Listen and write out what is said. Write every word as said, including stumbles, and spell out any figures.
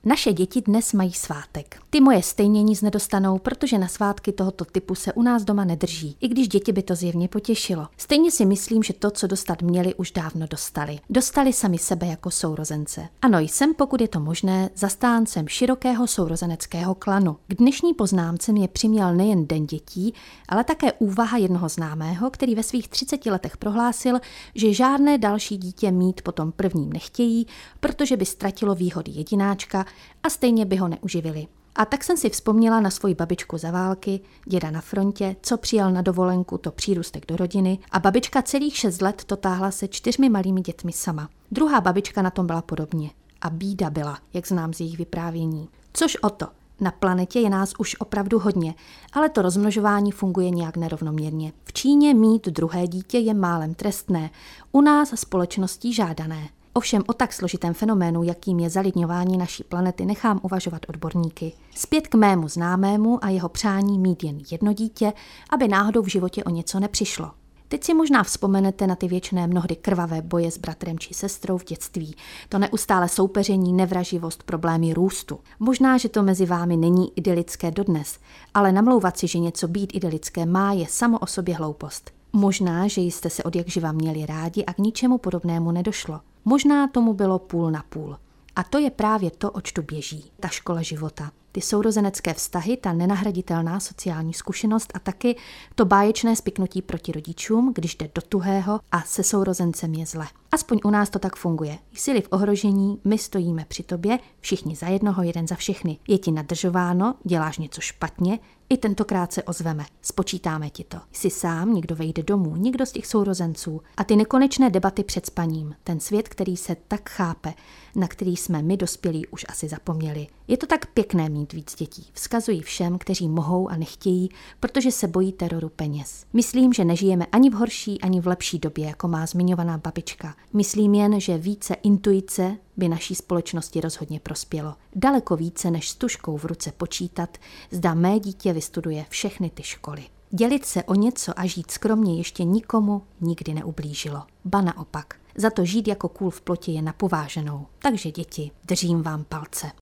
Naše děti dnes mají svátek. Ty moje stejně nic nedostanou, protože na svátky tohoto typu se u nás doma nedrží, i když děti by to zjevně potěšilo. Stejně si myslím, že to, co dostat měli, už dávno dostali. Dostali sami sebe jako sourozence. Ano, jsem, pokud je to možné, zastáncem širokého sourozeneckého klanu. K dnešní poznámce mě přiměl nejen Den dětí, ale také úvaha jednoho známého, který ve svých třiceti letech prohlásil, že žádné další dítě mít potom prvním nechtějí, protože by ztratilo výhody jedináčka a stejně by ho neuživili. A tak jsem si vzpomněla na svoji babičku za války, děda na frontě, co přijal na dovolenku, to přírůstek do rodiny, a babička celých šest let to táhla se čtyřmi malými dětmi sama. Druhá babička na tom byla podobně. A bída byla, jak znám z jejich vyprávění. Což o to. Na planetě je nás už opravdu hodně, ale to rozmnožování funguje nějak nerovnoměrně. V Číně mít druhé dítě je málem trestné, u nás společností žádané. Ovšem o tak složitém fenoménu, jakým je zalidňování naší planety, nechám uvažovat odborníky. Zpět k mému známému a jeho přání mít jen jedno dítě, aby náhodou v životě o něco nepřišlo. Teď si možná vzpomenete na ty věčné mnohdy krvavé boje s bratrem či sestrou v dětství. To neustále soupeření, nevraživost, problémy růstu. Možná, že to mezi vámi není idylické dodnes, ale namlouvat si, že něco být idylické má, je samo o sobě hloupost. Možná, že jste se odjakživa měli rádi a k ničemu podobnému nedošlo. Možná tomu bylo půl na půl. A to je právě to, oč tu běží, ta škola života. Ty sourozenecké vztahy, ta nenahraditelná sociální zkušenost a taky to báječné spiknutí proti rodičům, když jde do tuhého a se sourozencem je zle. Aspoň u nás to tak funguje. Jsi-li v ohrožení, my stojíme při tobě, všichni za jednoho, jeden za všechny. Je ti nadržováno, děláš něco špatně, i tentokrát se ozveme, spočítáme ti to. Jsi sám, někdo vejde domů, někdo z těch sourozenců. A ty nekonečné debaty před spaním, ten svět, který se tak chápe, na který jsme my dospělí už asi zapomněli. Je to tak pěkné mít víc dětí. Vzkazují všem, kteří mohou a nechtějí, protože se bojí teroru peněz. Myslím, že nežijeme ani v horší, ani v lepší době, jako má zmiňovaná babička. Myslím jen, že více intuice by naší společnosti rozhodně prospělo. Daleko více než s tužkou v ruce počítat, zda mé dítě vystuduje všechny ty školy. Dělit se o něco a žít skromně ještě nikomu nikdy neublížilo. Ba naopak. Za to žít jako kůl v plotě je napováženou. Takže děti, držím vám palce.